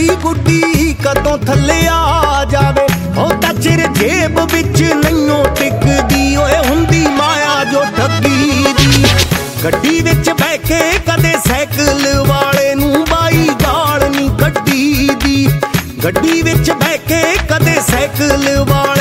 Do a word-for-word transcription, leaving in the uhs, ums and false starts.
ਗੱਡੀ ਗੁੱਡੀ ਕਦੋਂ ਥੱਲੇ ਆ ਜਾਵੇ, ਉਹ ਤਾਂ ਚਿਰ ਜੇਬ ਵਿੱਚ ਨਹੀਂਓ ਟਿਕਦੀ ਓਏ ਹੁੰਦੀ ਮਾਇਆ ਜੋ ਠੱਗੀ ਦੀ। ਗੱਡੀ ਵਿੱਚ ਬਹਿ ਕੇ ਕਦੇ ਸਾਈਕਲ ਵਾਲੇ ਨੂੰ ਬਾਈ ਗਾਲ ਨੀ ਕੱਢੀ ਦੀ, ਗੱਡੀ ਵਿੱਚ ਬਹਿ ਕੇ ਕਦੇ ਸਾਈਕਲ ਵਾਲੇ